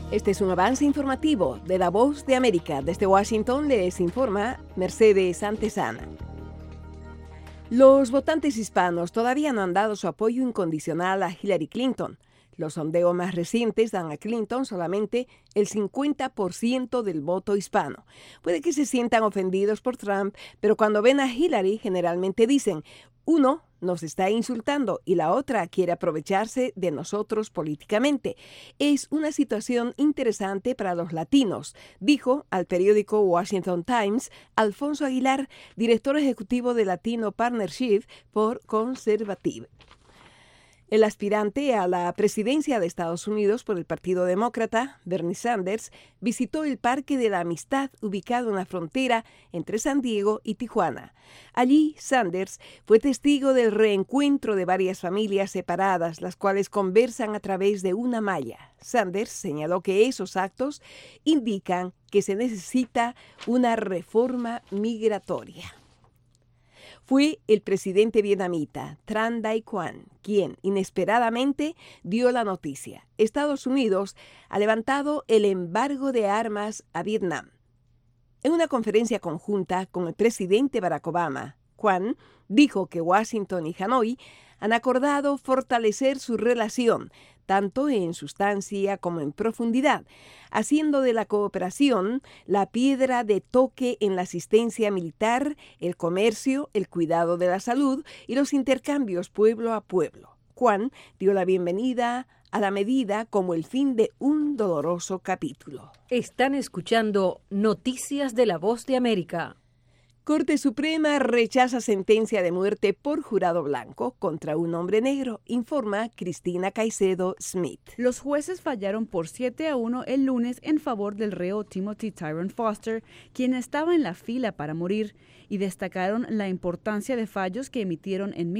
Este es un avance informativo de La Voz de América. Desde Washington les informa Mercedes Antezana. Los votantes hispanos todavía no han dado su apoyo incondicional a Hillary Clinton. Los sondeos más recientes dan a Clinton solamente el 50% del voto hispano. Puede que se sientan ofendidos por Trump, pero cuando ven a Hillary generalmente dicen, uno nos está insultando y la otra quiere aprovecharse de nosotros políticamente. Es una situación interesante para los latinos, dijo al periódico Washington Times Alfonso Aguilar, director ejecutivo de Latino Partnership for Conservative. El aspirante a la presidencia de Estados Unidos por el Partido Demócrata, Bernie Sanders, visitó el Parque de la Amistad ubicado en la frontera entre San Diego y Tijuana. Allí, Sanders fue testigo del reencuentro de varias familias separadas, las cuales conversan a través de una malla. Sanders señaló que esos actos indican que se necesita una reforma migratoria. Fue el presidente vietnamita Tran Dai Quang quien inesperadamente dio la noticia. Estados Unidos ha levantado el embargo de armas a Vietnam. En una conferencia conjunta con el presidente Barack Obama, Quang dijo que Washington y Hanoi han acordado fortalecer su relación, tanto en sustancia como en profundidad, haciendo de la cooperación la piedra de toque en la asistencia militar, el comercio, el cuidado de la salud y los intercambios pueblo a pueblo. Quang dio la bienvenida a la medida como el fin de un doloroso capítulo. Están escuchando Noticias de La Voz de América. Corte Suprema rechaza sentencia de muerte por jurado blanco contra un hombre negro, informa Cristina Caicedo Smith. Los jueces fallaron por 7-1 el lunes en favor del reo Timothy Tyrone Foster, quien estaba en la fila para morir, y destacaron la importancia de fallos que emitieron en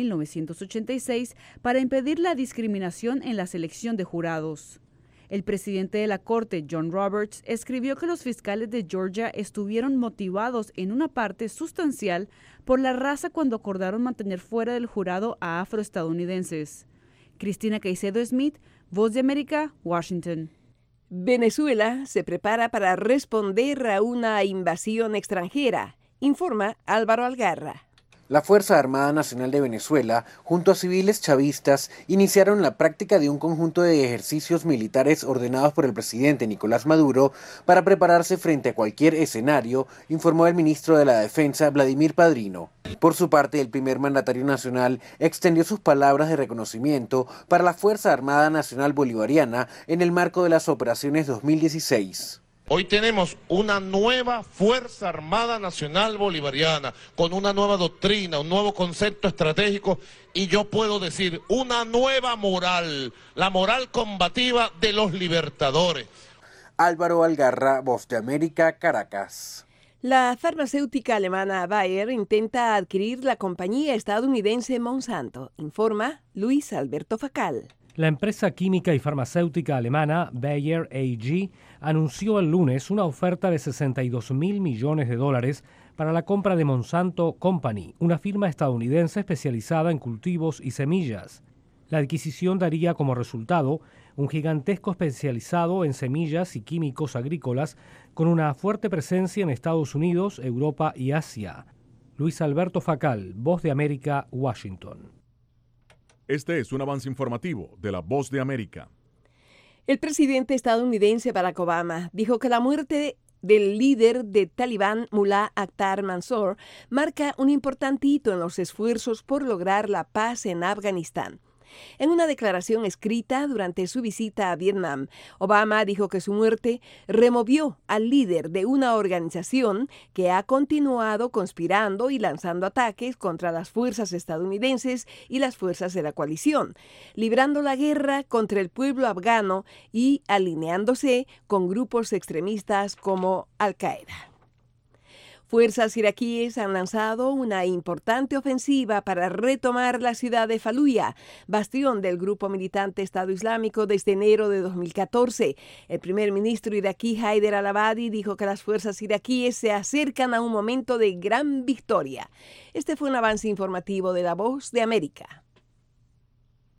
1986 para impedir la discriminación en la selección de jurados. El presidente de la Corte, John Roberts, escribió que los fiscales de Georgia estuvieron motivados en una parte sustancial por la raza cuando acordaron mantener fuera del jurado a afroestadounidenses. Cristina Caicedo Smith, Voz de América, Washington. Venezuela se prepara para responder a una invasión extranjera, informa Álvaro Algarra. La Fuerza Armada Nacional de Venezuela, junto a civiles chavistas, iniciaron la práctica de un conjunto de ejercicios militares ordenados por el presidente Nicolás Maduro para prepararse frente a cualquier escenario, informó el ministro de la Defensa, Vladimir Padrino. Por su parte, el primer mandatario nacional extendió sus palabras de reconocimiento para la Fuerza Armada Nacional Bolivariana en el marco de las operaciones 2016. Hoy tenemos una nueva Fuerza Armada Nacional Bolivariana, con una nueva doctrina, un nuevo concepto estratégico y yo puedo decir, una nueva moral, la moral combativa de los libertadores. Álvaro Algarra, Voz de América, Caracas. La farmacéutica alemana Bayer intenta adquirir la compañía estadounidense Monsanto, informa Luis Alberto Facal. La empresa química y farmacéutica alemana Bayer AG anunció el lunes una oferta de $62.000 millones para la compra de Monsanto Company, una firma estadounidense especializada en cultivos y semillas. La adquisición daría como resultado un gigantesco especializado en semillas y químicos agrícolas con una fuerte presencia en Estados Unidos, Europa y Asia. Luis Alberto Facal, Voz de América, Washington. Este es un avance informativo de La Voz de América. El presidente estadounidense Barack Obama dijo que la muerte del líder de Talibán, Mullah Akhtar Mansour, marca un importante hito en los esfuerzos por lograr la paz en Afganistán. En una declaración escrita durante su visita a Vietnam, Obama dijo que su muerte removió al líder de una organización que ha continuado conspirando y lanzando ataques contra las fuerzas estadounidenses y las fuerzas de la coalición, librando la guerra contra el pueblo afgano y alineándose con grupos extremistas como Al-Qaeda. Fuerzas iraquíes han lanzado una importante ofensiva para retomar la ciudad de Faluya, bastión del grupo militante Estado Islámico desde enero de 2014. El primer ministro iraquí Haider al-Abadi dijo que las fuerzas iraquíes se acercan a un momento de gran victoria. Este fue un avance informativo de La Voz de América.